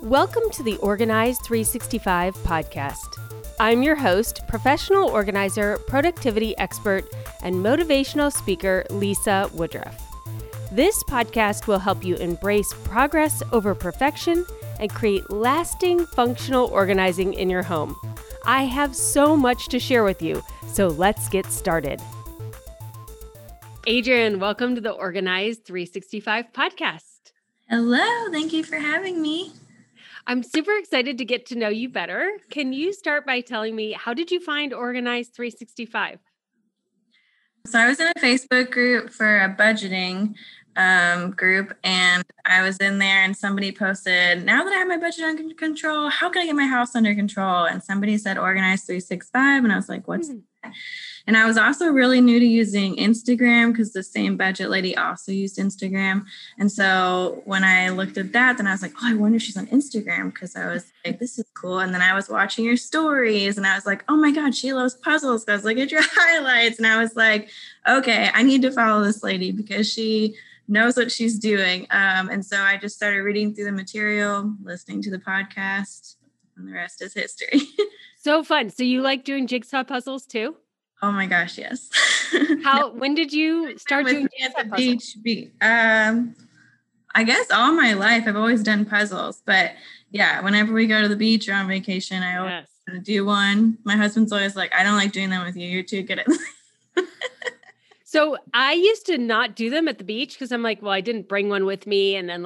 Welcome to the Organize 365 podcast. I'm your host, professional organizer, productivity expert, and motivational speaker, Lisa Woodruff. This podcast will help you embrace progress over perfection and create lasting functional organizing in your home. I have so much to share with you, so let's get started. Adrienne, welcome to the Organize 365 podcast. Hello, thank you for having me. I'm super excited to get to know you better. Can you start by telling me, how did you find Organize 365? So I was in a Facebook group for a budgeting group, and I was in there and somebody posted, now that I have my budget under control, how can I get my house under control? And somebody said Organize 365, and I was like, what's that? And I was also really new to using Instagram because the same budget lady also used Instagram. And so when I looked at that, then I was like, oh, I wonder if she's on Instagram, because I was like, this is cool. And then I was watching your stories and I was like, oh my God, she loves puzzles. I was like, at your highlights. And I was like, okay, I need to follow this lady because she knows what she's doing. And so I just started reading through the material, listening to the podcast, and the rest is history. So fun. So you like doing jigsaw puzzles too? Oh my gosh, yes. When did you start doing at the beach? I guess all my life I've always done puzzles, but yeah, whenever we go to the beach or on vacation, I always want to do one. My husband's always like, I don't like doing them with you. You're too good at them. So I used to not do them at the beach because I'm like, well, I didn't bring one with me. And then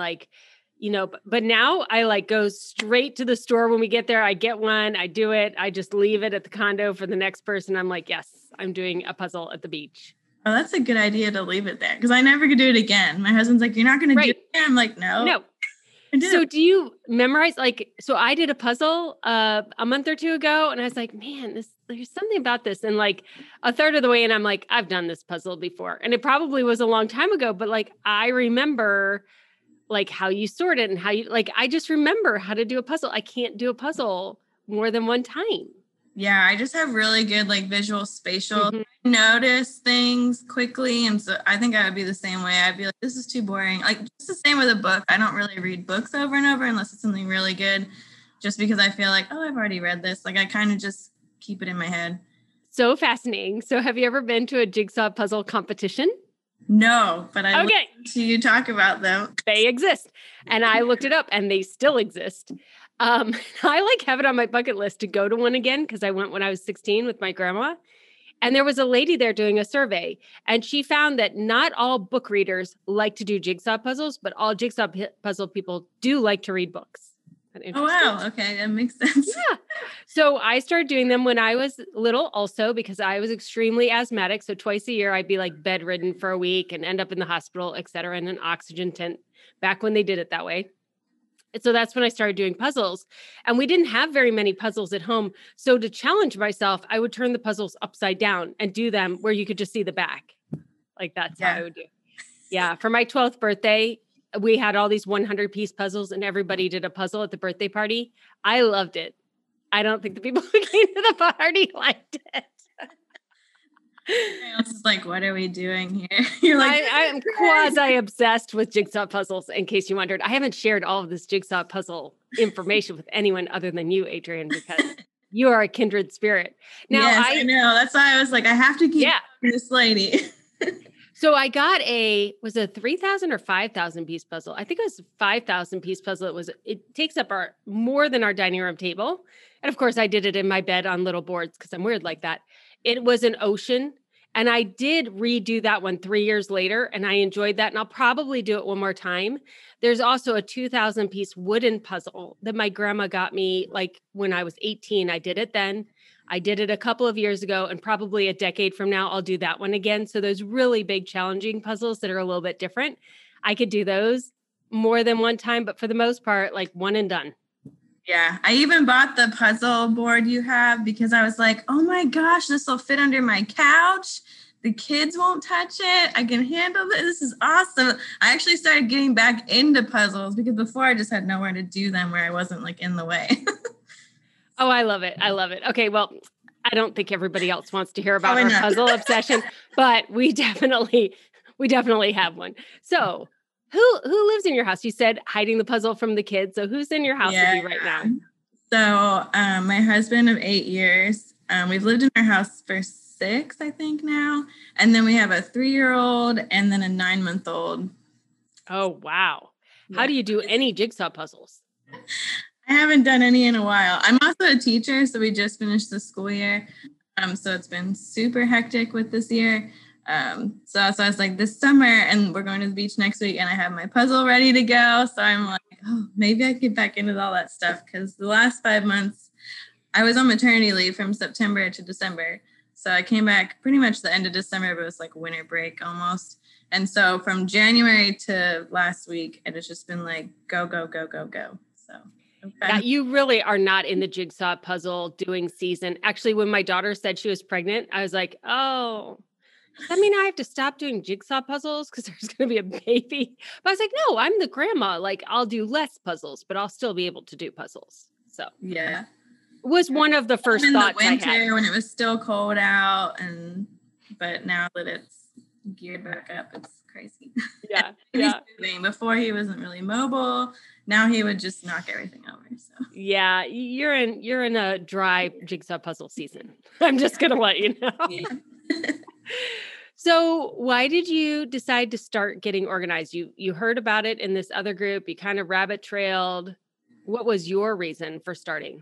but now I go straight to the store when we get there. I get one, I do it. I just leave it at the condo for the next person. I'm like, yes, I'm doing a puzzle at the beach. Oh, that's a good idea to leave it there because I never could do it again. My husband's like, you're not going to do it again? I'm like, no. So do you memorize, so I did a puzzle a month or two ago and I was like, man, there's something about this. And a third of the way in, I'm like, I've done this puzzle before. And it probably was a long time ago, but I remember how you sort it and how you, I just remember how to do a puzzle. I can't do a puzzle more than one time. Yeah, I just have really good visual spatial notice things quickly. And so I think I would be the same way. I'd be like, this is too boring. Just the same with a book. I don't really read books over and over unless it's something really good, just because I feel like, oh, I've already read this. I kind of just keep it in my head. So fascinating. So have you ever been to a jigsaw puzzle competition? No, but I listened to you talk about them. They exist. And I looked it up and they still exist. I have it on my bucket list to go to one again because I went when I was 16 with my grandma. And there was a lady there doing a survey. And she found that not all book readers like to do jigsaw puzzles, but all jigsaw puzzle people do like to read books. Oh, wow. Okay. That makes sense. Yeah. So I started doing them when I was little also because I was extremely asthmatic. So twice a year, I'd be bedridden for a week and end up in the hospital, et cetera, in an oxygen tent back when they did it that way. And so that's when I started doing puzzles. And we didn't have very many puzzles at home. So to challenge myself, I would turn the puzzles upside down and do them where you could just see the back. That's how I would do. Yeah. For my 12th birthday, we had all these 100-piece puzzles and everybody did a puzzle at the birthday party. I loved it. I don't think the people who came to the party liked it. It's just what are we doing here? You're I'm quasi-obsessed with jigsaw puzzles, in case you wondered. I haven't shared all of this jigsaw puzzle information with anyone other than you, Adrienne, because you are a kindred spirit. Now, yes, I know. That's why I was like, I have to keep this lady. So I got was a 3,000 or 5,000 piece puzzle. I think it was a 5,000 piece puzzle. It takes up more than our dining room table. And of course I did it in my bed on little boards because I'm weird like that. It was an ocean. And I did redo that one 3 years later and I enjoyed that. And I'll probably do it one more time. There's also a 2,000 piece wooden puzzle that my grandma got me when I was 18. I did it then. I did it a couple of years ago and probably a decade from now, I'll do that one again. So those really big challenging puzzles that are a little bit different, I could do those more than one time, but for the most part, one and done. Yeah. I even bought the puzzle board you have because I was like, oh my gosh, this will fit under my couch. The kids won't touch it. I can handle this. This is awesome. I actually started getting back into puzzles because before I just had nowhere to do them where I wasn't in the way. Oh, I love it. I love it. Okay. Well, I don't think everybody else wants to hear about our puzzle obsession, but we definitely have one. So Who lives in your house? You said hiding the puzzle from the kids. So who's in your house with you right now? So my husband of 8 years, we've lived in our house for 6, I think now. And then we have a 3-year-old and then a 9-month-old. Oh, wow. How do you do any jigsaw puzzles? I haven't done any in a while. I'm also a teacher, so we just finished the school year. So it's been super hectic with this year. So I was like, this summer, and we're going to the beach next week, and I have my puzzle ready to go. So I'm like, oh, maybe I get back into all that stuff, because the last 5 months, I was on maternity leave from September to December. So I came back pretty much the end of December, but it was like winter break almost. And so from January to last week, it has just been like, go, go, go, go, go. So. Okay. Yeah, you really are not in the jigsaw puzzle doing season. Actually, when my daughter said she was pregnant, I was like, oh, does that mean I have to stop doing jigsaw puzzles because there's going to be a baby? But I was like, no, I'm the grandma. Like, I'll do less puzzles, but I'll still be able to do puzzles. So yeah, it was one of the first thoughts in the winter I had. when it was still cold out, but now that it's geared back up, it's crazy. Yeah, yeah. Before he wasn't really mobile. Now he would just knock everything over. So yeah, you're in a dry jigsaw puzzle season. I'm just gonna let you know. Yeah. So why did you decide to start getting organized? You heard about it in this other group. You kind of rabbit trailed. What was your reason for starting?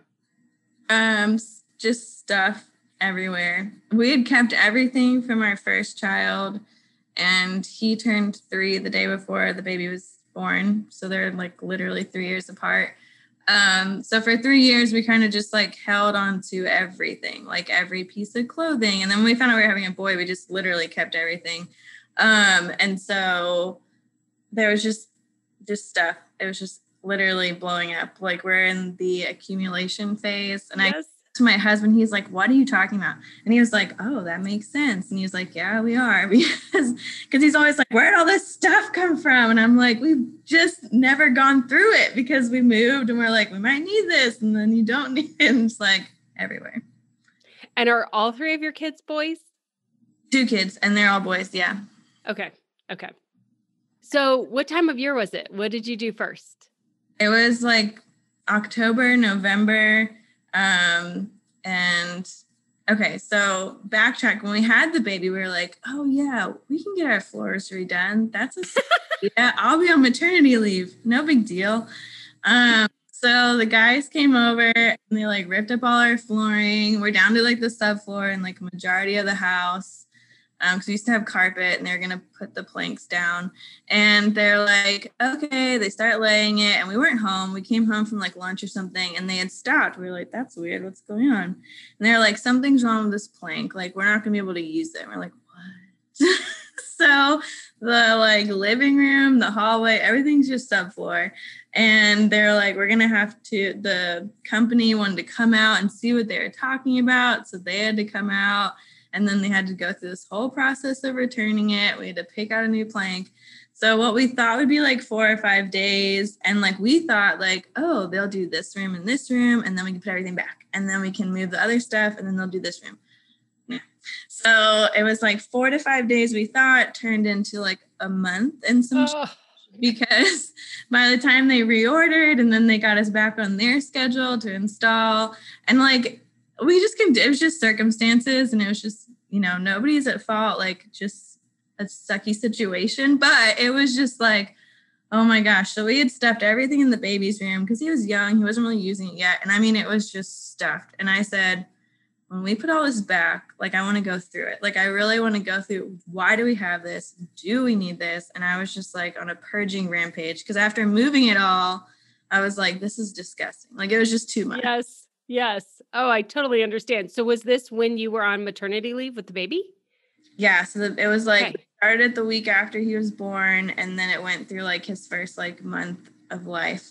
Just stuff everywhere. We had kept everything from our first child, and he turned 3 the day before the baby was born. So they're like literally 3 years apart. So for 3 years, we kind of just like held on to everything, like every piece of clothing. And then when we found out we were having a boy, we just literally kept everything. And so there was just stuff. It was just literally blowing up. Like we're in the accumulation phase. And yes. To my husband, he's like, what are you talking about? And he was like, oh, that makes sense. And he was like, yeah, we are. Because he's always like, where'd all this stuff come from? And I'm like, we've just never gone through it because we moved and we're like, we might need this. And then you don't need it. And it's like everywhere. And are all 3 of your kids boys? 2 kids, and they're all boys. Yeah. Okay. So what time of year was it? What did you do first? It was like October, November. And okay, so backtrack. When we had the baby, we were like, oh yeah, we can get our floors redone. Yeah, I'll be on maternity leave. No big deal. So the guys came over and they like ripped up all our flooring. We're down to like the subfloor and like a majority of the house. Because we used to have carpet and they're going to put the planks down, and they're like, okay, they start laying it, and we weren't home. We came home from like lunch or something, and they had stopped. We were like, that's weird. What's going on? And they're like, something's wrong with this plank. Like, we're not going to be able to use it. And we're like, what? So the like living room, the hallway, everything's just subfloor. And they're like, we're going to have to, the company wanted to come out and see what they were talking about. So they had to come out. And then they had to go through this whole process of returning it. We had to pick out a new plank. So what we thought would be like 4 or 5 days. And like, we thought like, oh, they'll do this room and this room. And then we can put everything back. And then we can move the other stuff. And then they'll do this room. Yeah. So it was like 4 to 5 days, we thought, turned into like a month and some because by the time they reordered and then they got us back on their schedule to install, and like, we just can, it was just circumstances, and it was just, you know, nobody's at fault, like just a sucky situation. But it was just like, oh my gosh. So we had stuffed everything in the baby's room because he was young. He wasn't really using it yet. And I mean, it was just stuffed. And I said, when we put all this back, like, I want to go through it. Like, I really want to go through, why do we have this? Do we need this? And I was just like on a purging rampage, because after moving it all, I was like, this is disgusting. Like, it was just too much. Yes. Oh, I totally understand. So was this when you were on maternity leave with the baby? Yeah. So it was like, we started the week after he was born, and then it went through like his first like month of life.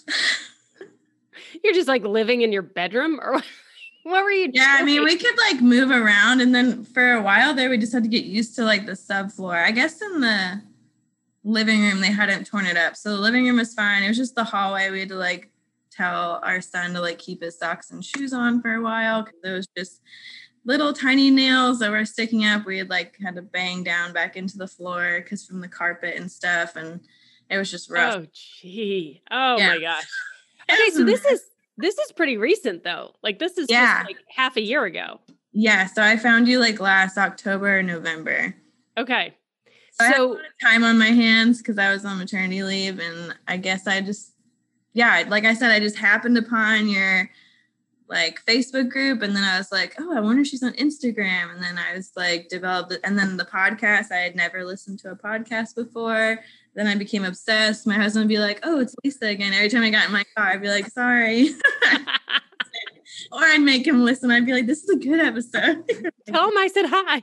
You're just like living in your bedroom, or what were you doing? Yeah, I mean, we could like move around, and then for a while there, we just had to get used to like the subfloor. I guess in the living room, they hadn't torn it up. So the living room was fine. It was just the hallway. We had to like tell our son to like keep his socks and shoes on for a while, because it was just little tiny nails that were sticking up. We had to bang down back into the floor because from the carpet and stuff. And It was just rough. Oh, gee. Oh Yeah. my gosh. It Okay. was So a mess. this is pretty recent though. Like this is just Yeah. like half a year ago. Yeah. So I found you like last October or November. Okay. So I had a So lot of time on my hands because I was on maternity leave. And I guess I just, yeah, like I said, I just happened upon your like Facebook group. And then I was like, oh, I wonder if she's on Instagram. And then I was like, developed it. And then the podcast, I had never listened to a podcast before. Then I became obsessed. My husband would be like, oh, it's Lisa again. Every time I got in my car, I'd be like, sorry. Or I'd make him listen. I'd be like, this is a good episode. tell him I said hi.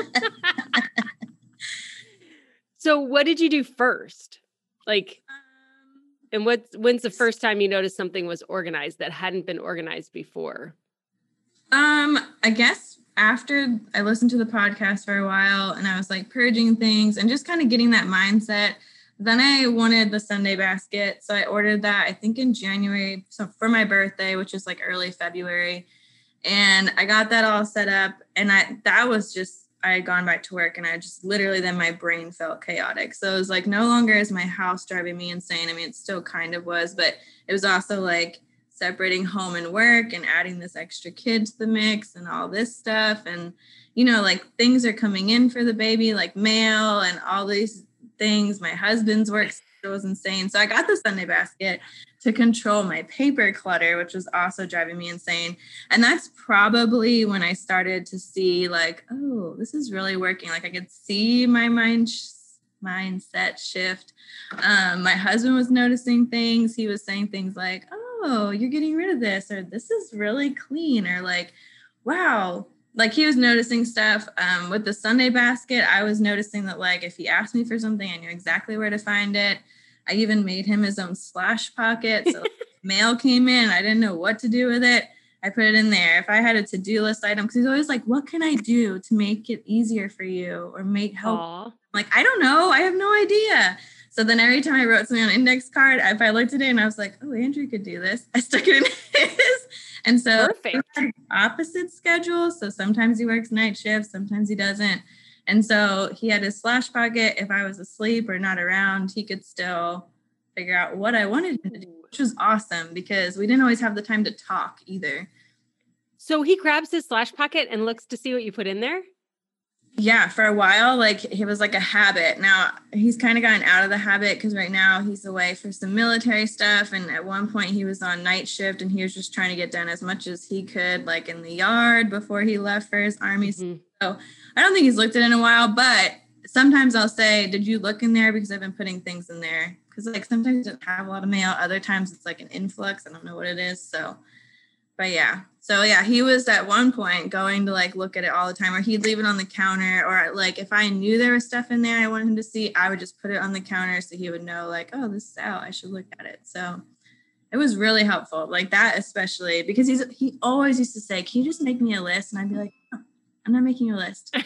So what did you do first? Like, and when's the first time you noticed something was organized that hadn't been organized before? I guess after I listened to the podcast for a while and I was like purging things and just kind of getting that mindset, then I wanted the Sunday basket. So I ordered that, I think in January, so for my birthday, which is like early February. And I got that all set up. And that was just, I had gone back to work and I just literally then my brain felt chaotic. So it was like no longer is my house driving me insane. I mean, it still kind of was, but it was also like separating home and work and adding this extra kid to the mix and all this stuff. And, you know, like things are coming in for the baby, like mail and all these things. My husband's work was insane. So I got the Sunday basket to control my paper clutter, which was also driving me insane. And that's probably when I started to see like, oh, this is really working. Like I could see my mindset shift. My husband was noticing things. He was saying things like, oh, you're getting rid of this, or this is really clean, or like, wow. Like he was noticing stuff with the Sunday basket. I was noticing that like if he asked me for something, I knew exactly where to find it. I even made him his own slash pocket. So mail came in, I didn't know what to do with it. I put it in there. If I had a to-do list item, because he's always like, what can I do to make it easier for you or make help? Aww. Like, I don't know. I have no idea. So then every time I wrote something on an index card, if I looked at it and I was like, oh, Andrew could do this, I stuck it in his. And so we had opposite schedules. So sometimes he works night shifts, sometimes he doesn't. And so he had his slash pocket. If I was asleep or not around, he could still figure out what I wanted him to do, which was awesome because we didn't always have the time to talk either. So he grabs his slash pocket and looks to see what you put in there? Yeah, for a while, like it was like a habit. Now he's kind of gotten out of the habit because right now he's away for some military stuff. And at one point he was on night shift and he was just trying to get done as much as he could, like in the yard before he left for his army. Mm-hmm. So I don't think he's looked at it in a while, but sometimes I'll say, did you look in there? Because I've been putting things in there. Because like sometimes it doesn't have a lot of mail. Other times it's like an influx. I don't know what it is. So, but yeah. So yeah, he was at one point going to like look at it all the time, or he'd leave it on the counter, or like if I knew there was stuff in there I wanted him to see, I would just put it on the counter so he would know like, oh, this is out, I should look at it. So it was really helpful, like that especially because he always used to say, can you just make me a list? And I'd be like, no, I'm not making a list.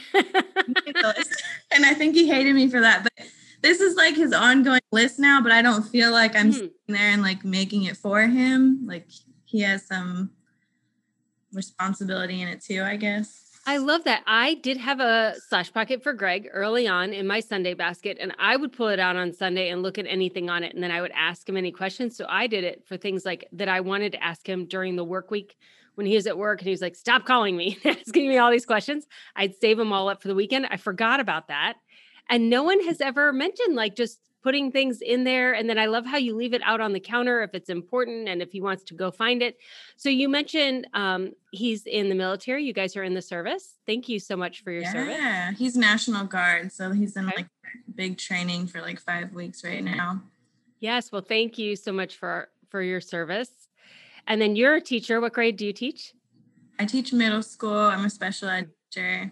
And I think he hated me for that, but this is like his ongoing list now, but I don't feel like I'm sitting there and like making it for him. Like he has some responsibility in it too, I guess. I love that. I did have a slash pocket for Greg early on in my Sunday basket, and I would pull it out on Sunday and look at anything on it. And then I would ask him any questions. So I did it for things like that I wanted to ask him during the work week when he was at work and he was like, stop calling me, asking me all these questions. I'd save them all up for the weekend. I forgot about that. And no one has ever mentioned like just putting things in there. And then I love how you leave it out on the counter if it's important and if he wants to go find it. So you mentioned he's in the military. You guys are in the service. Thank you so much for your service. Yeah, he's National Guard. So he's in like big training for like 5 weeks right now. Yes. Well, thank you so much for your service. And then you're a teacher. What grade do you teach? I teach middle school. I'm a special ed teacher.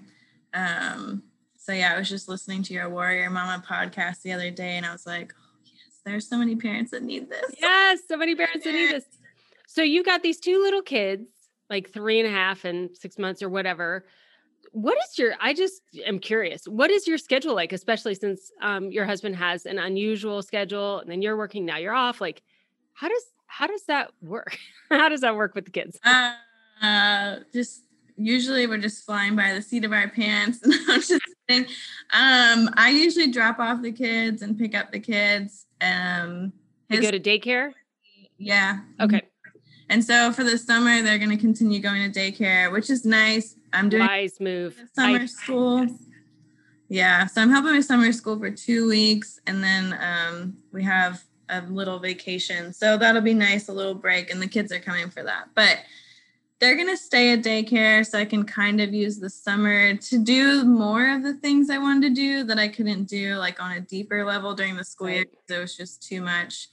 So yeah, I was just listening to your Warrior Mama podcast the other day and I was like, oh yes, there's so many parents that need this. Yes, so many parents that need this. So you got these two little kids, like 3.5 and 6 months or whatever. What is I just am curious, what is your schedule like, especially since your husband has an unusual schedule and then you're working, now you're off. Like, how does that work? How does that work with the kids? Just usually we're just flying by the seat of our pants. And I'm just I usually drop off the kids and pick up the kids. They go to daycare? Yeah. Okay. And so for the summer, they're going to continue going to daycare, which is nice. I'm doing wise move. Summer school. Yeah. So I'm helping with summer school for 2 weeks. And then we have a little vacation. So that'll be nice, a little break. And the kids are coming for that. But they're going to stay at daycare so I can kind of use the summer to do more of the things I wanted to do that I couldn't do like on a deeper level during the school year because it was just too much.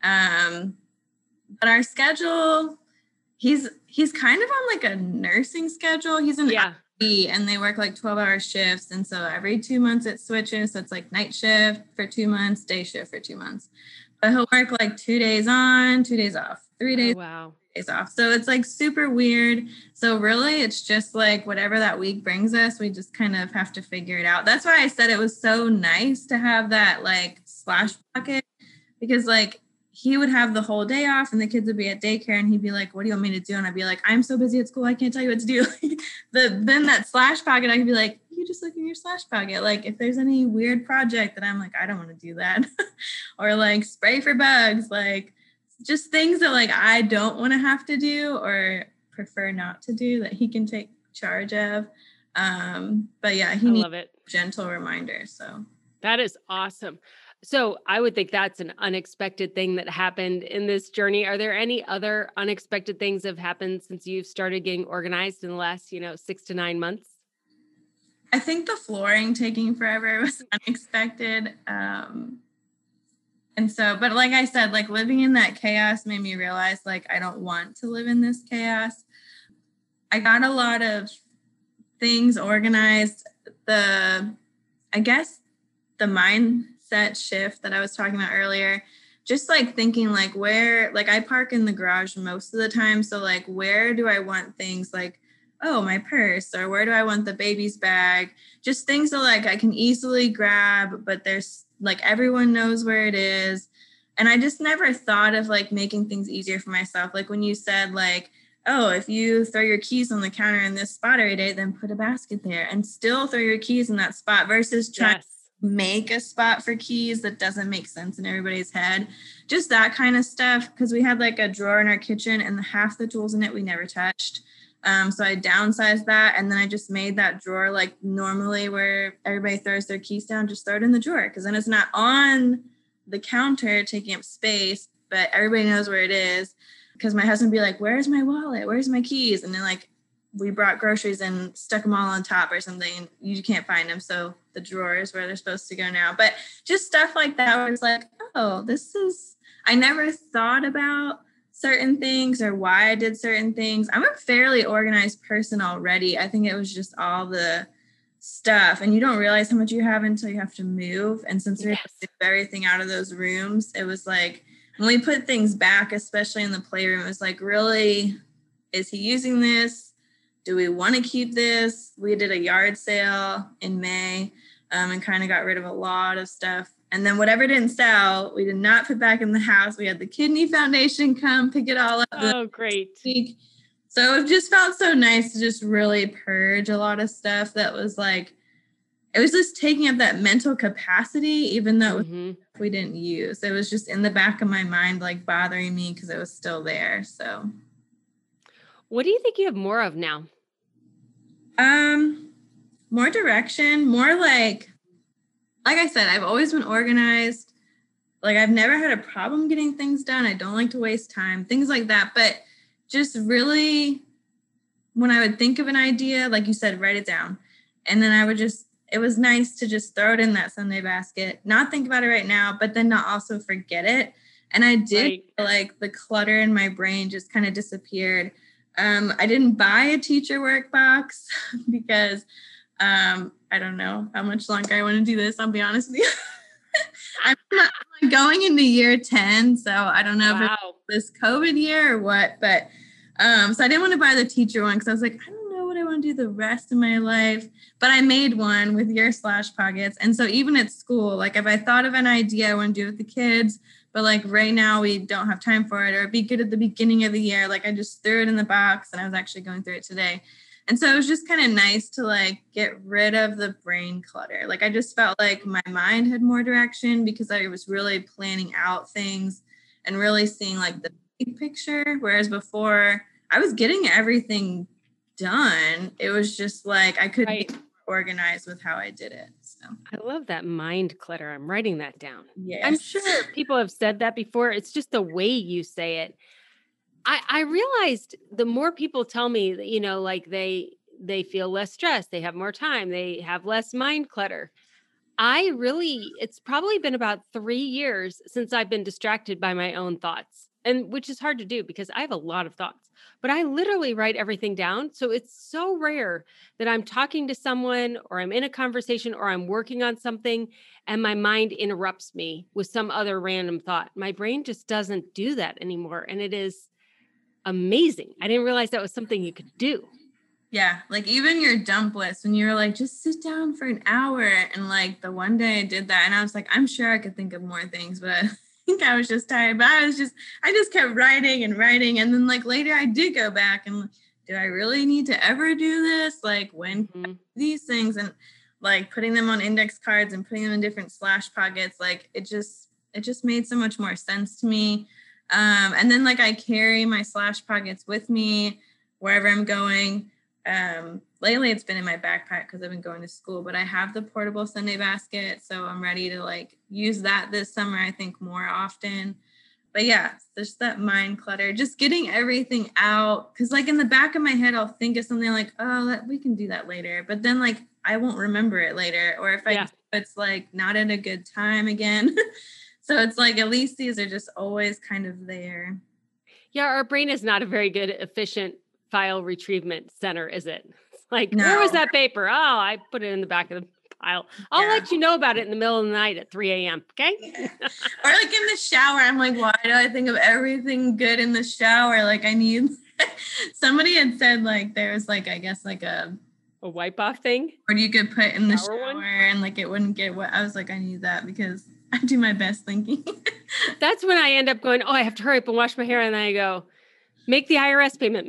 But our schedule, he's kind of on like a nursing schedule. He's an IB and they work like 12-hour shifts. And so every 2 months it switches. So it's like night shift for 2 months, day shift for 2 months. But he'll work like 2 days on, 2 days off, 3 days. Oh, wow. Days off. So it's like super weird. So really it's just like whatever that week brings us, we just kind of have to figure it out. That's why I said it was so nice to have that like slash pocket, because like he would have the whole day off and the kids would be at daycare and he'd be like, what do you want me to do? And I'd be like, I'm so busy at school, I can't tell you what to do. Then that slash pocket, I could be like, you just look in your slash pocket. Like if there's any weird project that I'm like, I don't want to do that. Or like spray for bugs, like just things that like I don't want to have to do or prefer not to do that he can take charge of. But yeah, he needs a gentle reminder. So that is awesome. So I would think that's an unexpected thing that happened in this journey. Are there any other unexpected things that have happened since you've started getting organized in the last, 6 to 9 months? I think the flooring taking forever was unexpected. And so, but like I said, like living in that chaos made me realize like I don't want to live in this chaos. I got a lot of things organized. I guess the mindset shift that I was talking about earlier, just like thinking like where, like I park in the garage most of the time. So like, where do I want things like, oh, my purse, or where do I want the baby's bag? Just things that like I can easily grab, but there's like everyone knows where it is. And I just never thought of like making things easier for myself. Like when you said like, oh, if you throw your keys on the counter in this spot every day, then put a basket there and still throw your keys in that spot versus trying to make a spot for keys that doesn't make sense in everybody's head. Just that kind of stuff. Because we had like a drawer in our kitchen and half the tools in it we never touched. So I downsized that, and then I just made that drawer like normally where everybody throws their keys down, just throw it in the drawer, because then it's not on the counter taking up space, but everybody knows where it is. Because my husband would be like, where's my wallet? Where's my keys? And then like we brought groceries and stuck them all on top or something, and you can't find them. So the drawer is where they're supposed to go now. But just stuff like that where it's like, oh, I never thought about certain things or why I did certain things. I'm a fairly organized person already. I think it was just all the stuff, and you don't realize how much you have until you have to move. And since we had to do everything out of those rooms, it was like when we put things back, especially in the playroom, it was like, really, is he using this? Do we want to keep this? We did a yard sale in May and kind of got rid of a lot of stuff. And then whatever didn't sell, we did not put back in the house. We had the Kidney Foundation come pick it all up. Oh, great. So it just felt so nice to just really purge a lot of stuff that was like, it was just taking up that mental capacity, even though we didn't use. It was just in the back of my mind, like bothering me because it was still there. So what do you think you have more of now? More direction, more like I said, I've always been organized. Like I've never had a problem getting things done. I don't like to waste time, things like that. But just really, when I would think of an idea, like you said, write it down. And then it was nice to just throw it in that Sunday basket, not think about it right now, but then not also forget it. And I did feel like the clutter in my brain just kind of disappeared. I didn't buy a teacher work box because I don't know how much longer I want to do this. I'll be honest with you. I'm going into year 10. So I don't know if it's this COVID year or what, but so I didn't want to buy the teacher one because I was like, I don't know what I want to do the rest of my life. But I made one with your slash pockets. And so even at school, like if I thought of an idea I want to do with the kids, but like right now we don't have time for it, or it'd be good at the beginning of the year. Like I just threw it in the box, and I was actually going through it today. And so it was just kind of nice to like get rid of the brain clutter. Like I just felt like my mind had more direction because I was really planning out things and really seeing like the big picture. Whereas before I was getting everything done. It was just like I couldn't be more organized with how I did it. So I love that mind clutter. I'm writing that down. yes. I'm sure people have said that before. It's just the way you say it. I realized the more people tell me that, you know, like they feel less stressed, they have more time, they have less mind clutter. It's probably been about 3 years since I've been distracted by my own thoughts, and which is hard to do because I have a lot of thoughts, but I literally write everything down. So it's so rare that I'm talking to someone or I'm in a conversation or I'm working on something and my mind interrupts me with some other random thought. My brain just doesn't do that anymore. And it is amazing. I didn't realize that was something you could do. Yeah, like even your dump list when you were like, just sit down for an hour. And like the one day I did that and I was like, I'm sure I could think of more things, but I think I was just tired. But I just kept writing and writing. And then like later I did go back and do I really need to ever do this? Like when these things and like putting them on index cards and putting them in different slash pockets, like it just made so much more sense to me. And then like I carry my slash pockets with me wherever I'm going. Lately it's been in my backpack because I've been going to school, but I have the portable Sunday basket. So I'm ready to like use that this summer, I think more often. But yeah, there's that mind clutter, just getting everything out. Cause like in the back of my head, I'll think of something like, oh, we can do that later. But then like, I won't remember it later. Or if it's like not at a good time again. So it's like, at least these are just always kind of there. Yeah. Our brain is not a very good, efficient file retrievement center, is it? It's like, No. Where was that paper? Oh, I put it in the back of the pile. I'll let you know about it in the middle of the night at 3 a.m. Okay. Or like in the shower, I'm like, why do I think of everything good in the shower? Like I need, somebody had said like, there's like, I guess like a wipe off thing. Or you could put in the shower and like, it wouldn't get wet. I was like, I need that because I do my best thinking. That's when I end up going, oh, I have to hurry up and wash my hair. And then I go, make the IRS payment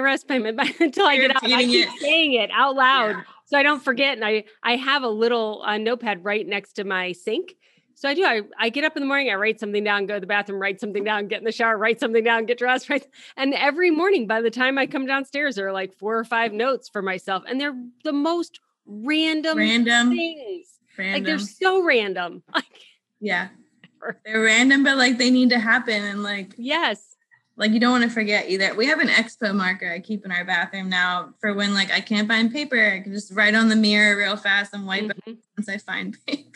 until I get out. I keep saying it out loud so I don't forget. And I have a little notepad right next to my sink. So I do. I get up in the morning, I write something down, go to the bathroom, write something down, get in the shower, write something down, get dressed, right? And every morning, by the time I come downstairs, there are like 4 or 5 notes for myself. And they're the most random things. Like they're so random. Yeah. They're random, but like they need to happen. And like, yes. Like you don't want to forget either. We have an expo marker I keep in our bathroom now for when like I can't find paper. I can just write on the mirror real fast and wipe it once I find paper.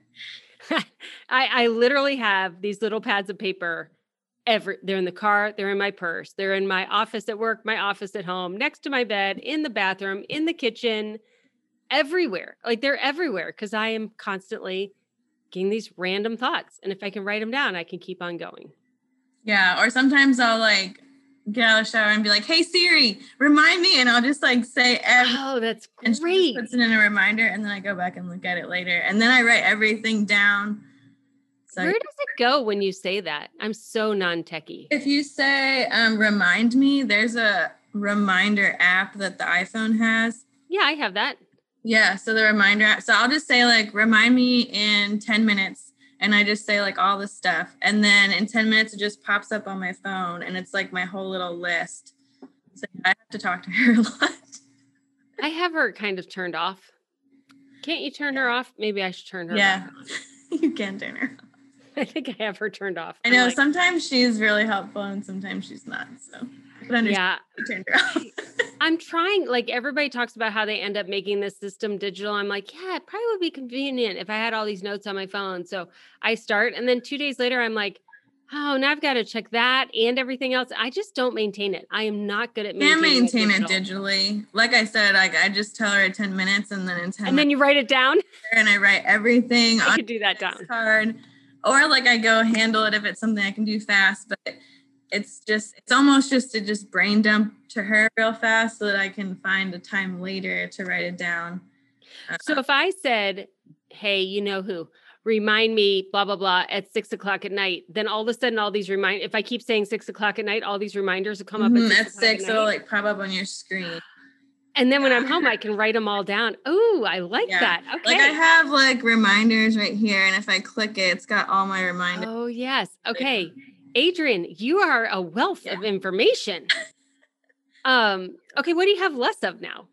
I literally have these little pads of paper. They're in the car, they're in my purse, they're in my office at work, my office at home, next to my bed, in the bathroom, in the kitchen, everywhere. Like they're everywhere because I am constantly getting these random thoughts. And if I can write them down, I can keep on going. Yeah. Or sometimes I'll like get out of the shower and be like, hey, Siri, remind me. And I'll just like say everything. Oh, that's great. And she just puts it in a reminder. And then I go back and look at it later. And then I write everything down. So where does it go when you say that? I'm so non-techie. If you say remind me, there's a reminder app that the iPhone has. Yeah, I have that. Yeah. So the reminder app. So I'll just say like, remind me in 10 minutes. And I just say like all the stuff. And then in 10 minutes, it just pops up on my phone. And it's like my whole little list. So I have to talk to her a lot. I have her kind of turned off. Can't you turn her off? Maybe I should turn her off. You can turn her off. I think I have her turned off. I know sometimes she's really helpful and sometimes she's not. So I turned her off. I'm trying, like everybody talks about how they end up making this system digital. I'm like, yeah, it probably would be convenient if I had all these notes on my phone. So I start, and then 2 days later, I'm like, oh, now I've got to check that and everything else. I just don't maintain it. I am not good at maintaining it digitally. Like I said, I just tell her 10 minutes and then in 10 minutes. And then you write it down? And I write everything I could do that down. Card. Or like I go handle it if it's something I can do fast, but it's almost just to just brain dump to her real fast so that I can find a time later to write it down. So if I said, hey, you know who, remind me, blah, blah, blah, at 6 o'clock at night, then all of a sudden, all these if I keep saying 6 o'clock at night, all these reminders will come up at 6, it'll like pop up on your screen. And then when I'm home, I can write them all down. Oh, I like that. Okay. Like I have like reminders right here. And if I click it, it's got all my reminders. Oh, yes. Okay. Adrienne, you are a wealth of information. Okay. What do you have less of now?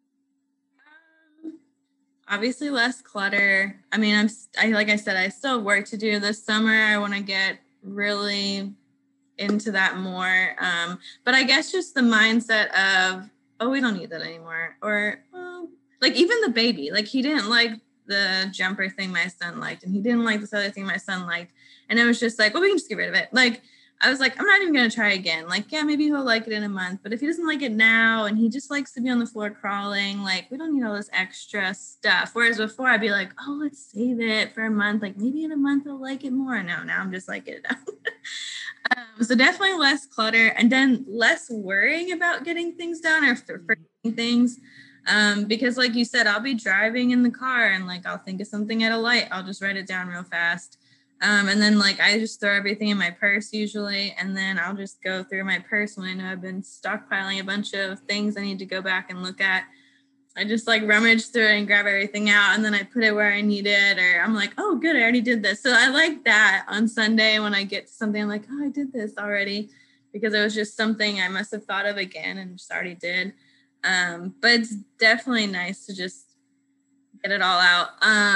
Obviously less clutter. I mean, like I said, I still have work to do this summer. I want to get really into that more. But I guess just the mindset of, oh, we don't need that anymore. Or like even the baby, like he didn't like the jumper thing my son liked, and he didn't like this other thing my son liked. And it was just like, well, we can just get rid of it. Like, I was like, I'm not even going to try again. Like, yeah, maybe he'll like it in a month, but if he doesn't like it now and he just likes to be on the floor crawling, like we don't need all this extra stuff. Whereas before I'd be like, oh, let's save it for a month. Like maybe in a month he'll like it more. No, now I'm just like, get it out. So definitely less clutter, and then less worrying about getting things done or forgetting things. Because like you said, I'll be driving in the car and like, I'll think of something at a light. I'll just write it down real fast. And then like, I just throw everything in my purse usually. And then I'll just go through my purse when I know I've been stockpiling a bunch of things I need to go back and look at. I just like rummage through it and grab everything out, and then I put it where I need it, or I'm like, oh, good, I already did this. So I like that on Sunday when I get to something, I'm like, oh, I did this already, because it was just something I must have thought of again and just already did. But it's definitely nice to just get it all out.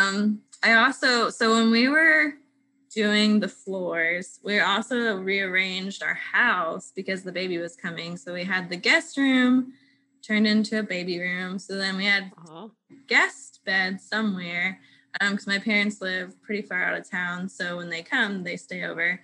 So when we were doing the floors, we also rearranged our house because the baby was coming. So we had the guest room turned into a baby room. So then we had guest beds somewhere, because my parents live pretty far out of town. So when they come, they stay over.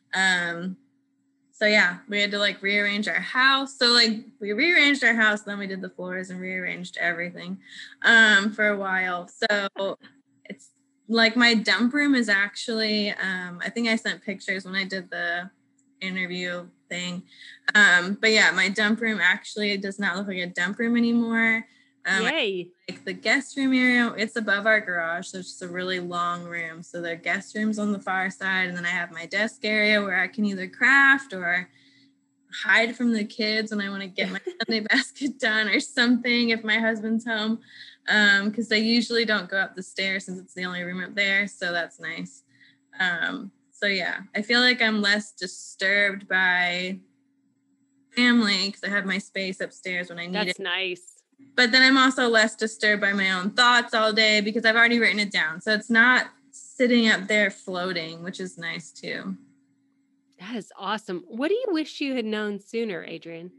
So yeah, we had to like rearrange our house. So like we rearranged our house, then we did the floors and rearranged everything for a while. So it's like my dump room is actually, I think I sent pictures when I did the interview thing. But yeah, my dump room actually does not look like a dump room anymore. Yay. Like the guest room area, it's above our garage. So it's just a really long room. So the guest room's on the far side. And then I have my desk area where I can either craft or hide from the kids when I want to get my Sunday basket done or something if my husband's home. Because they usually don't go up the stairs since it's the only room up there. So that's nice. So yeah, I feel like I'm less disturbed by family because I have my space upstairs when I need it. That's nice. But then I'm also less disturbed by my own thoughts all day because I've already written it down. So it's not sitting up there floating, which is nice too. That is awesome. What do you wish you had known sooner, Adrienne?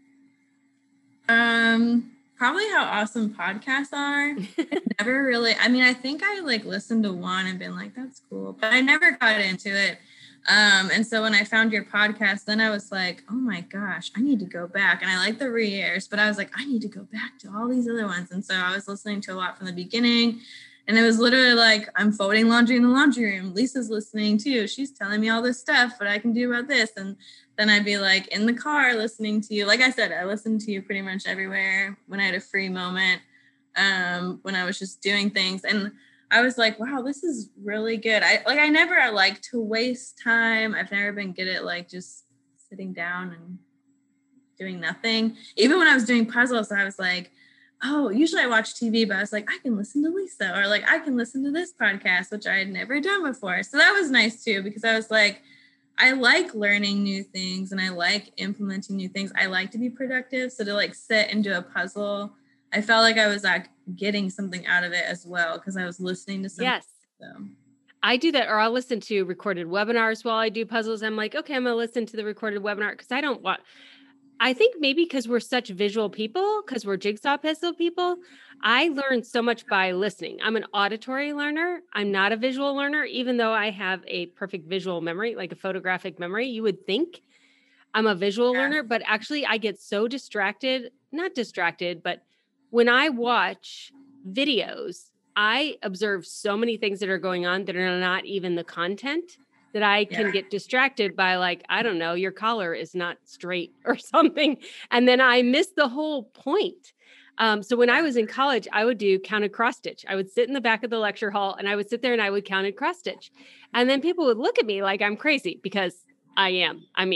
Probably how awesome podcasts are. Never really, I mean, I think I like listened to one and been like, that's cool, but I never got into it. And so when I found your podcast, then I was like, oh my gosh, I need to go back. And I like the re-airs, but I was like, I need to go back to all these other ones. And so I was listening to a lot from the beginning. And it was literally like, I'm folding laundry in the laundry room. Lisa's listening too. She's telling me all this stuff, what I can do about this. And then I'd be like in the car listening to you. Like I said, I listened to you pretty much everywhere when I had a free moment, when I was just doing things. And I was like, wow, this is really good. I never like to waste time. I've never been good at like just sitting down and doing nothing. Even when I was doing puzzles, I was like, oh, usually I watch TV, but I was like, I can listen to Lisa, or like I can listen to this podcast, which I had never done before. So that was nice too, because I was like, I like learning new things and I like implementing new things. I like to be productive. So to like sit and do a puzzle, I felt like I was like getting something out of it as well because I was listening to something. Yes. So. I do that, or I'll listen to recorded webinars while I do puzzles. I'm like, okay, I'm going to listen to the recorded webinar because I don't want, I think maybe because we're such visual people, because we're jigsaw puzzle people, I learn so much by listening. I'm an auditory learner. I'm not a visual learner, even though I have a perfect visual memory, like a photographic memory. You would think I'm a visual learner, but actually I get so not distracted, but when I watch videos, I observe so many things that are going on that are not even the content that I can get distracted by, like, I don't know, your collar is not straight or something. And then I miss the whole point. So when I was in college, I would do counted cross stitch. I would sit in the back of the lecture hall and I would sit there and I would counted cross stitch. And then people would look at me like I'm crazy because I am. I mean,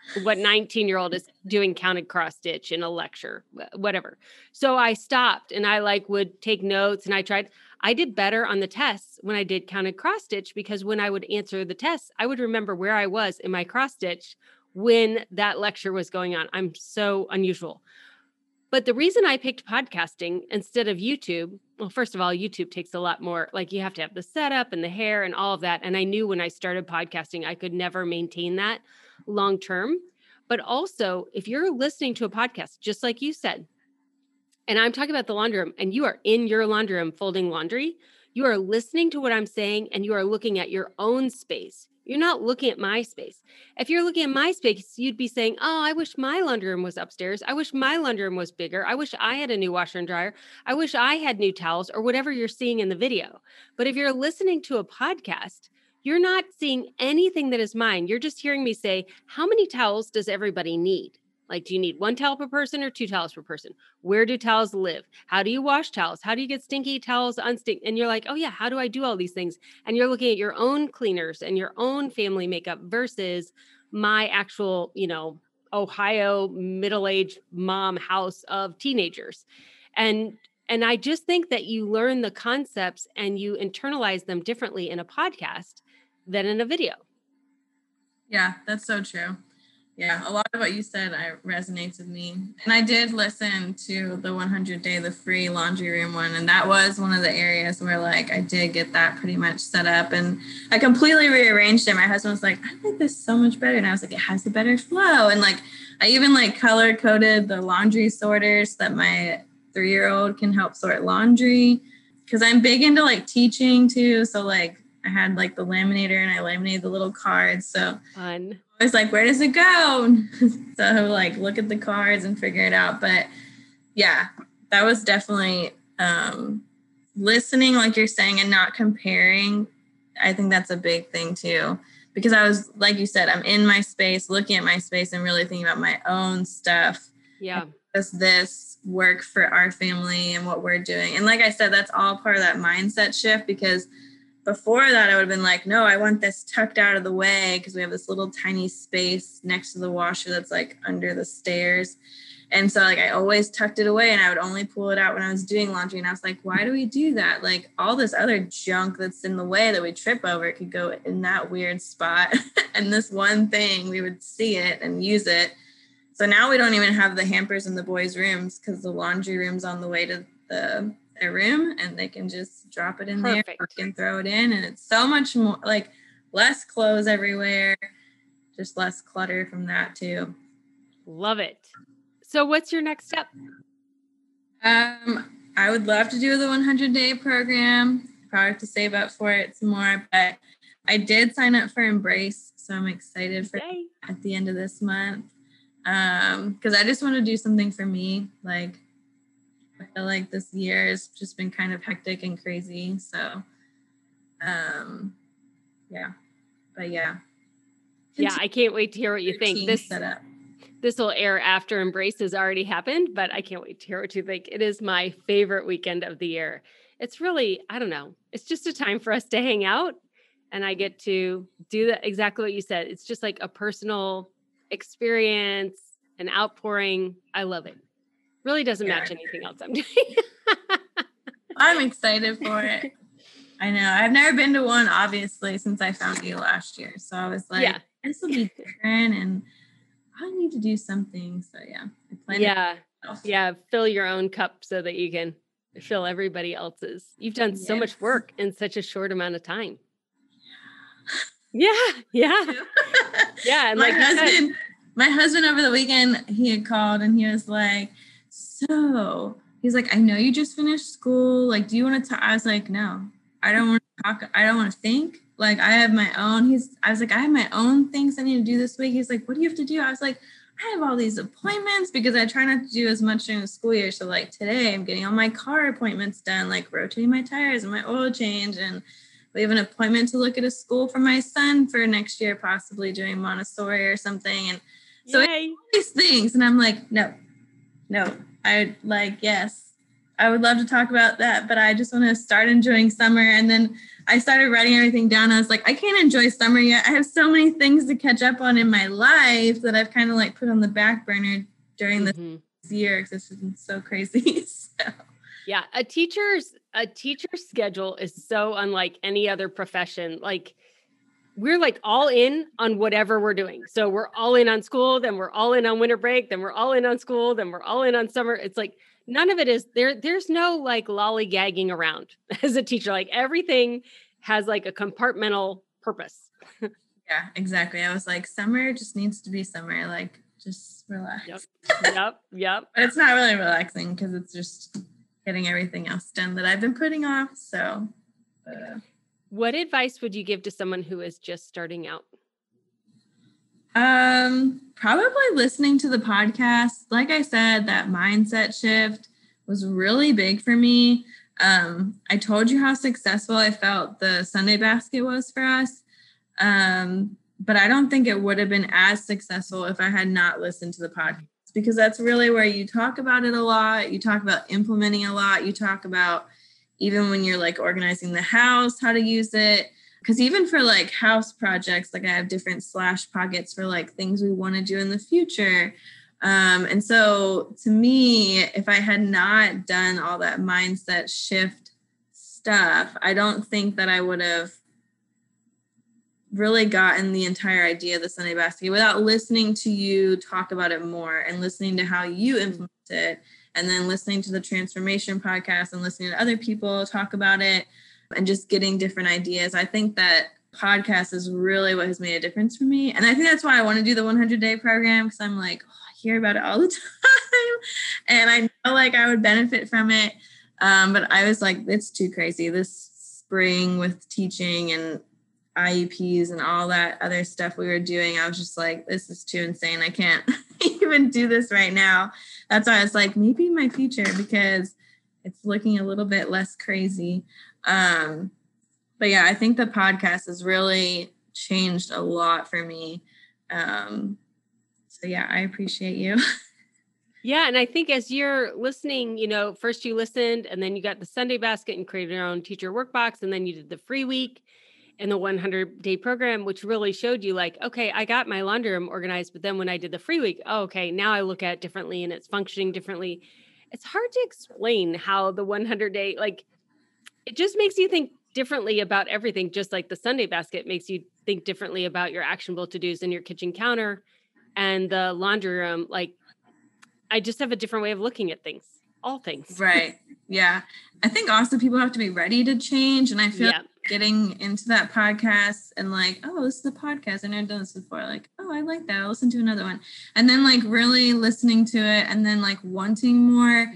what 19-year-old is doing counted cross stitch in a lecture, whatever. So I stopped and I like would take notes and I did better on the tests when I did counted cross stitch, because when I would answer the tests, I would remember where I was in my cross stitch when that lecture was going on. I'm so unusual. But the reason I picked podcasting instead of YouTube, well, first of all, YouTube takes a lot more, like you have to have the setup and the hair and all of that. And I knew when I started podcasting, I could never maintain that long term. But also, if you're listening to a podcast, just like you said, and I'm talking about the laundry room, and you are in your laundry room folding laundry, you are listening to what I'm saying and you are looking at your own space. You're not looking at my space. If you're looking at my space, you'd be saying, oh, I wish my laundry room was upstairs. I wish my laundry room was bigger. I wish I had a new washer and dryer. I wish I had new towels, or whatever you're seeing in the video. But if you're listening to a podcast, you're not seeing anything that is mine. You're just hearing me say, how many towels does everybody need? Like, do you need 1 towel per person or 2 towels per person? Where do towels live? How do you wash towels? How do you get stinky towels unstink? And you're like, oh yeah, how do I do all these things? And you're looking at your own cleaners and your own family makeup versus my actual, Ohio middle-aged mom house of teenagers. And I just think that you learn the concepts and you internalize them differently in a podcast than in a video. Yeah, that's so true. Yeah, a lot of what you said resonates with me. And I did listen to the 100 Day, the free laundry room one. And that was one of the areas where like I did get that pretty much set up. And I completely rearranged it. My husband was like, I like this so much better. And I was like, it has a better flow. And like, I even like color coded the laundry sorters so that my 3-year-old can help sort laundry. Because I'm big into like teaching too. So like I had like the laminator and I laminated the little cards. So fun. I was like, where does it go? So like look at the cards and figure it out. But yeah, that was definitely listening, like you're saying, and not comparing. I think that's a big thing too, because I was, like you said, I'm in my space, looking at my space and really thinking about my own stuff. Yeah. Does this work for our family and what we're doing? And like I said, that's all part of that mindset shift, because before that, I would have been like, no, I want this tucked out of the way because we have this little tiny space next to the washer that's like under the stairs. And so like I always tucked it away and I would only pull it out when I was doing laundry. And I was like, why do we do that? Like all this other junk that's in the way that we trip over, it could go in that weird spot. And this one thing, we would see it and use it. So now we don't even have the hampers in the boys' rooms because the laundry room's on the way to their room and they can just drop it in Perfect. There and throw it in. And it's so much more like less clothes everywhere, just less clutter from that too. Love it. So what's your next step? I would love to do the 100-day program. Probably have to save up for it some more, but I did sign up for Embrace. So I'm excited for at the end of this month. Because I just want to do something for me. Like, I feel like this year has just been kind of hectic and crazy. So, yeah. But yeah. Yeah, I can't wait to hear what you think. This will air after Embrace has already happened, but I can't wait to hear what you think. It is my favorite weekend of the year. It's really, I don't know, it's just a time for us to hang out and I get to do exactly what you said. It's just like a personal experience, an outpouring. I love it. Really doesn't match anything else I'm doing. I'm excited for it. I know. I've never been to one, obviously, since I found you last year. So I was like, this will be different and I need to do something. So yeah. I plan fill your own cup so that you can fill everybody else's. You've done so much work in such a short amount of time. Yeah. And my husband over the weekend, he had called and he was like, so he's like, I know you just finished school. Like, do you want to talk? I was like, no, I don't want to talk. I don't want to think. Like, I have my own. I was like, I have my own things I need to do this week. He's like, what do you have to do? I was like, I have all these appointments because I try not to do as much during the school year. So like today I'm getting all my car appointments done, like rotating my tires and my oil change. And we have an appointment to look at a school for my son for next year, possibly doing Montessori or something. And so all these things. And I'm like, no, I like, yes, I would love to talk about that, but I just want to start enjoying summer. And then I started writing everything down. I was like, I can't enjoy summer yet. I have so many things to catch up on in my life that I've kind of like put on the back burner during this year because it's been so crazy. So. Yeah, a teacher's schedule is so unlike any other profession. Like we're like all in on whatever we're doing. So we're all in on school, then we're all in on winter break, then we're all in on school, then we're all in on summer. It's like none of it is there. There's no like lollygagging around as a teacher. Like everything has like a compartmental purpose. Yeah, exactly. I was like, summer just needs to be summer. Like just relax. Yep. But it's not really relaxing because it's just getting everything else done that I've been putting off. So what advice would you give to someone who is just starting out? Probably listening to the podcast. Like I said, that mindset shift was really big for me. I told you how successful I felt the Sunday basket was for us. But I don't think it would have been as successful if I had not listened to the podcast, because that's really where you talk about it a lot. You talk about implementing a lot. You talk about even when you're like organizing the house, how to use it. Because even for like house projects, like I have different slash pockets for like things we want to do in the future. And so to me, if I had not done all that mindset shift stuff, I don't think that I would have really gotten the entire idea of the Sunday basket without listening to you talk about it more and listening to how you implement it, and then listening to the transformation podcast and listening to other people talk about it and just getting different ideas. I think that podcast is really what has made a difference for me. And I think that's why I want to do the 100-day program, because I'm like, I hear about it all the time and I know like I would benefit from it. But I was like, it's too crazy this spring with teaching and IEPs and all that other stuff we were doing. I was just like, this is too insane. I can't even do this right now. That's why I was like, maybe in my future, because it's looking a little bit less crazy. But yeah, I think the podcast has really changed a lot for me. So yeah, I appreciate you. Yeah. And I think as you're listening, first you listened and then you got the Sunday basket and created your own teacher workbox. And then you did the free week and the 100-day program, which really showed you like, okay, I got my laundry room organized, but then when I did the free week, okay, now I look at it differently and it's functioning differently. It's hard to explain how the 100-day, like, it just makes you think differently about everything. Just like the Sunday basket makes you think differently about your actionable to-dos in your kitchen counter and the laundry room. Like, I just have a different way of looking at things, all things. Right. Yeah. I think also people have to be ready to change. And I feel like getting into that podcast and like, oh, this is a podcast. I've never done this before. Like, oh, I like that. I'll listen to another one. And then like really listening to it and then like wanting more.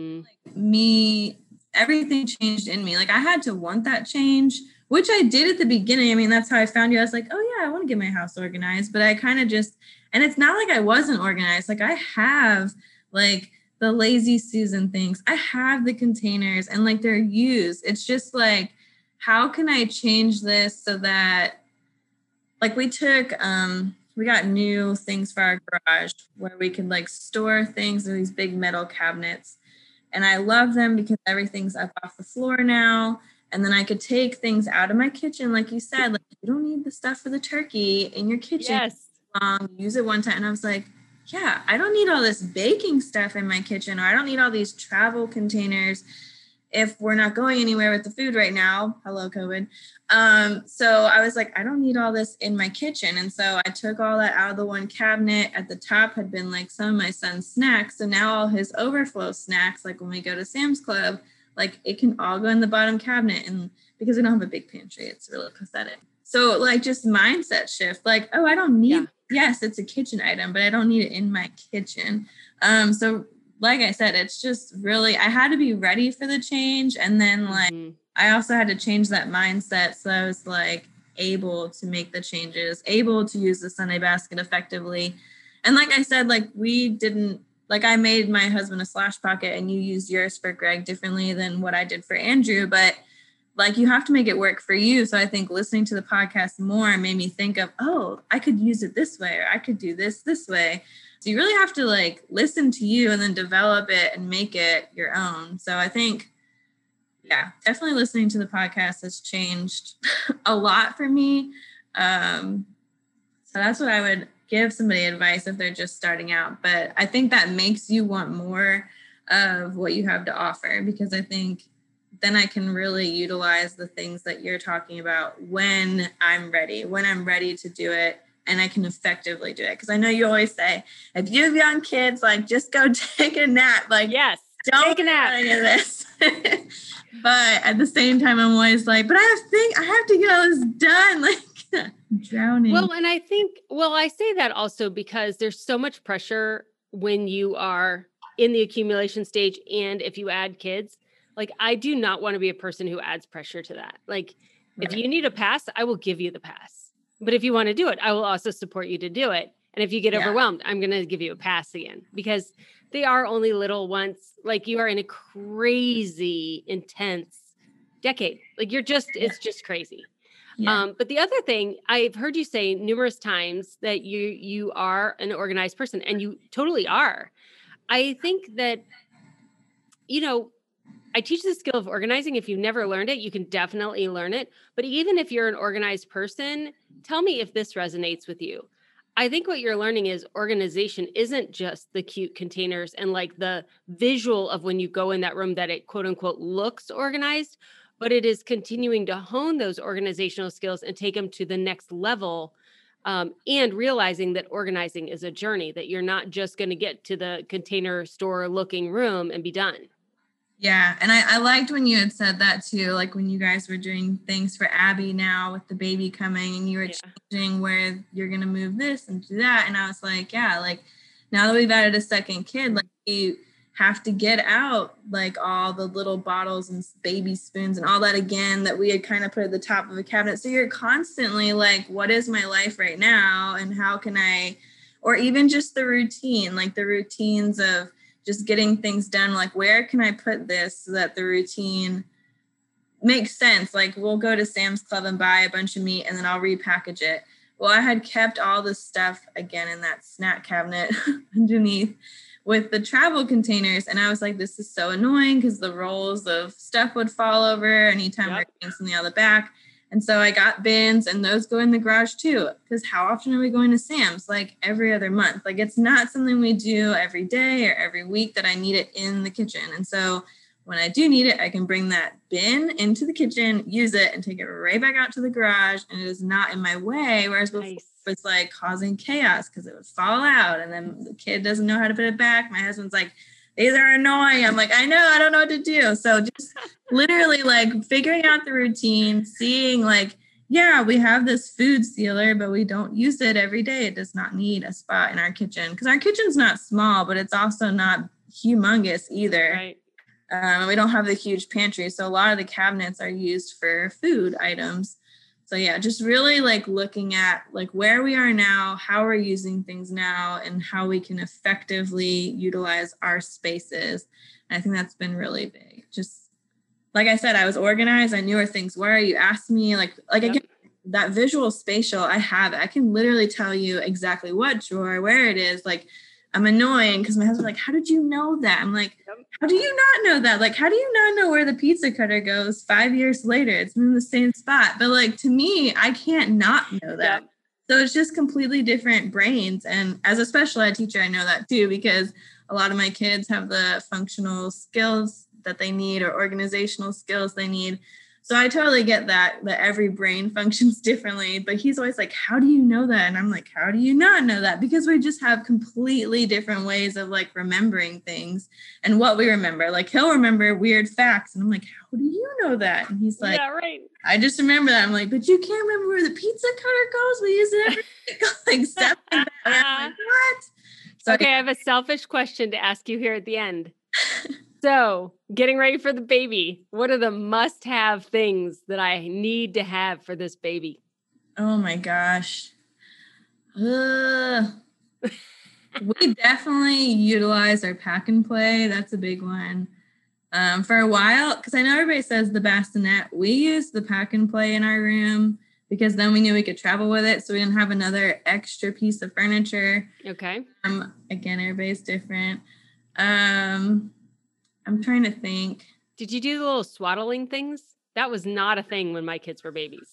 Like everything changed in me. Like I had to want that change, which I did at the beginning. I mean, that's how I found you. I was like, oh yeah, I want to get my house organized. But I kind of just, and it's not like I wasn't organized. Like I have like the lazy Susan things. I have the containers and like they're used. It's just like, how can I change this so that like we got new things for our garage where we could like store things in these big metal cabinets. And I love them because everything's up off the floor now. And then I could take things out of my kitchen. Like you said, like you don't need the stuff for the turkey in your kitchen. Yes. Use it one time. And I was like, yeah, I don't need all this baking stuff in my kitchen, or I don't need all these travel containers if we're not going anywhere with the food right now. Hello, COVID. So I was like, I don't need all this in my kitchen. And so I took all that out of the one cabinet. At the top had been like some of my son's snacks. So now all his overflow snacks, like when we go to Sam's Club, like it can all go in the bottom cabinet. And because we don't have a big pantry, it's really pathetic. So like just mindset shift, like, oh, I don't need, yes, it's a kitchen item, but I don't need it in my kitchen. So like I said, it's just really, I had to be ready for the change. And then like, I also had to change that mindset. So I was like able to make the changes, able to use the Sunday basket effectively. And like I said, like we didn't, like I made my husband a slash pocket and you used yours for Greg differently than what I did for Andrew, but like you have to make it work for you. So I think listening to the podcast more made me think of, oh, I could use it this way, or I could do this way. So you really have to like listen to you and then develop it and make it your own. So I think Yeah, definitely listening to the podcast has changed a lot for me. So that's what I would give somebody advice if they're just starting out. But I think that makes you want more of what you have to offer, because I think then I can really utilize the things that you're talking about when I'm ready to do it, and I can effectively do it. Because I know you always say, if you have young kids, like, just go take a nap. Like, yes, don't take a nap. Any of this. But at the same time, I'm always like, but I have to get all this done. Like, drowning. Well, and I say that also because there's so much pressure when you are in the accumulation stage. And if you add kids, like, I do not want to be a person who adds pressure to that. Like, Right. If you need a pass, I will give you the pass. But if you want to do it, I will also support you to do it. And if you get overwhelmed, I'm going to give you a pass again, because they are only little once. Like, you are in a crazy, intense decade. Like, it's just crazy. Yeah. But the other thing, I've heard you say numerous times that you are an organized person, and you totally are. I think that, I teach the skill of organizing. If you've never learned it, you can definitely learn it. But even if you're an organized person, tell me if this resonates with you. I think what you're learning is organization isn't just the cute containers and like the visual of when you go in that room that it quote unquote looks organized, but it is continuing to hone those organizational skills and take them to the next level. And realizing that organizing is a journey, that you're not just going to get to the container store looking room and be done. Yeah. And I liked when you had said that too, like when you guys were doing things for Abby now with the baby coming, and you were changing where you're going to move this and do that. And I was like, yeah, like now that we've added a second kid, like you have to get out like all the little bottles and baby spoons and all that again that we had kind of put at the top of the cabinet. So you're constantly like, what is my life right now? And how can I, or even just the routine, like the routines of just getting things done, like where can I put this so that the routine makes sense? Like we'll go to Sam's Club and buy a bunch of meat and then I'll repackage it. Well, I had kept all this stuff again in that snack cabinet underneath with the travel containers. And I was like, this is so annoying because the rolls of stuff would fall over anytime we're getting something out of the back. And so I got bins, and those go in the garage too. Because how often are we going to Sam's? Like every other month. Like it's not something we do every day or every week that I need it in the kitchen. And so when I do need it, I can bring that bin into the kitchen, use it, and take it right back out to the garage. And it is not in my way. Whereas before it's like causing chaos because it would fall out. And then the kid doesn't know how to put it back. My husband's like, these are annoying. I'm like, I know, I don't know what to do. So just literally like figuring out the routine, seeing like, yeah, we have this food sealer, but we don't use it every day. It does not need a spot in our kitchen because our kitchen's not small, but it's also not humongous either. Right. We don't have the huge pantry. So a lot of the cabinets are used for food items. So yeah, just really like looking at like where we are now, how we're using things now, and how we can effectively utilize our spaces. And I think that's been really big. Just like I said, I was organized. I knew where things were. You asked me again, that visual spatial, I have it. I can literally tell you exactly what drawer, where it is. Like I'm annoying because my husband's like, how did you know that? I'm like, how do you not know that? Like, how do you not know where the pizza cutter goes 5 years later? It's in the same spot. But like, to me, I can't not know that. Yep. So it's just completely different brains. And as a special ed teacher, I know that too, because a lot of my kids have the functional skills that they need or organizational skills they need. So I totally get that every brain functions differently, but he's always like, how do you know that? And I'm like, how do you not know that? Because we just have completely different ways of like remembering things and what we remember. Like he'll remember weird facts. And I'm like, how do you know that? And he's like, yeah, right. I just remember that. I'm like, but you can't remember where the pizza cutter goes. We use it every like step like that. I'm like, what? So, okay, I have a selfish question to ask you here at the end. So, getting ready for the baby, what are the must-have things that I need to have for this baby? Oh my gosh. We definitely utilize our pack and play. That's a big one. For a while, because I know everybody says the bassinet, we used the pack and play in our room because then we knew we could travel with it. So we didn't have another extra piece of furniture. Okay. Again, everybody's different. I'm trying to think. Did you do the little swaddling things? That was not a thing when my kids were babies.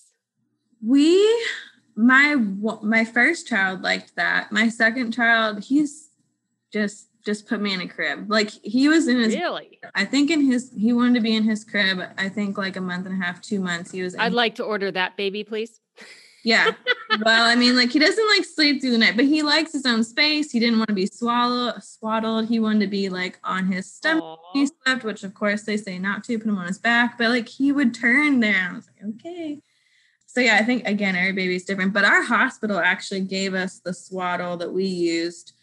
My first child liked that. My second child, he's just put me in a crib. Like he was in his, Really? I think he wanted to be in his crib. I think like a month and a half, 2 months. I'd like to order that baby, please. Yeah. Well, I mean, like he doesn't like sleep through the night, but he likes his own space. He didn't want to be swaddled. He wanted to be like on his stomach. Aww. He slept, which of course they say not to, put him on his back, but like he would turn there. And I was like, okay. So yeah, I think again, every baby's different, but our hospital actually gave us the swaddle that we used.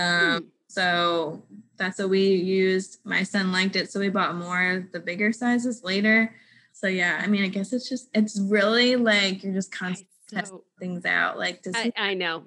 So that's what we used. My son liked it. So we bought more, the bigger sizes later. So yeah, I mean, I guess it's really like, you're just constantly testing things out. Like, I know.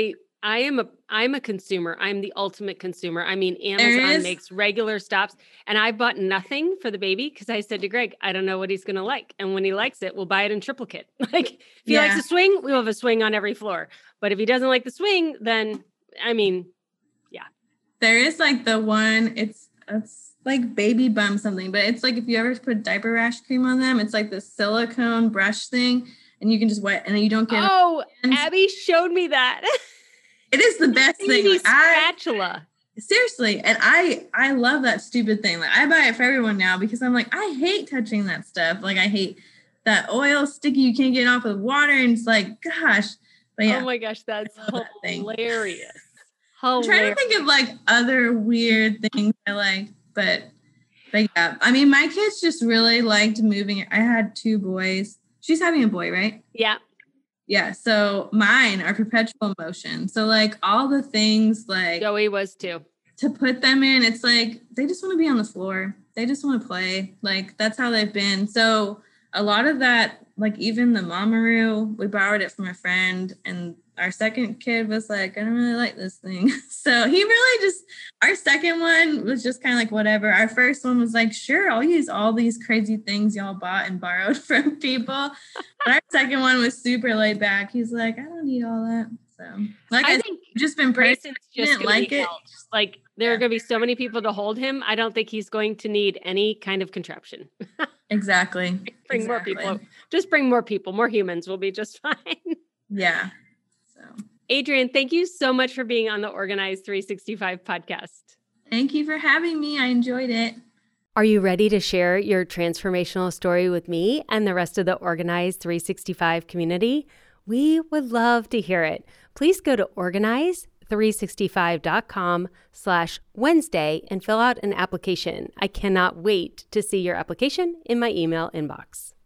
I'm a consumer. I'm the ultimate consumer. I mean, Amazon makes regular stops, and I bought nothing for the baby because I said to Greg, I don't know what he's going to like. And when he likes it, we'll buy it in triplicate. Like if he likes a swing, we'll have a swing on every floor. But if he doesn't like the swing, then I mean, yeah. There is like the one, it's like baby bum something, but it's like if you ever put diaper rash cream on them, it's like the silicone brush thing, and you can just wet, and you don't get. Oh, Abby showed me that. It is the best thing. Like, spatula. Seriously, and I love that stupid thing. Like I buy it for everyone now because I'm like, I hate touching that stuff. Like I hate that oil sticky. You can't get it off with water, and it's like, gosh. But yeah. Oh my gosh, that's hilarious. I'm trying to think of like other weird things I like, but yeah, I mean, my kids just really liked moving. I had 2 boys. She's having a boy, right? Yeah. Yeah. So mine are perpetual motion. So like all the things like Joey was too. To put them in, it's like they just want to be on the floor. They just want to play. Like that's how they've been. So a lot of that, like even the Mamaroo, we borrowed it from a friend, and our second kid was like, I don't really like this thing. So he really our second one was just kind of like, whatever. Our first one was like, sure, I'll use all these crazy things y'all bought and borrowed from people. But our second one was super laid back. He's like, I don't need all that. So like I think just been Grayson's just like it. Like there are going to be so many people to hold him. I don't think he's going to need any kind of contraption. Exactly. More people. Just bring more people, more humans will be just fine. Yeah. So Adrienne, thank you so much for being on the Organize 365 podcast. Thank you for having me. I enjoyed it. Are you ready to share your transformational story with me and the rest of the Organize 365 community? We would love to hear it. Please go to organize365.com/Wednesday and fill out an application. I cannot wait to see your application in my email inbox.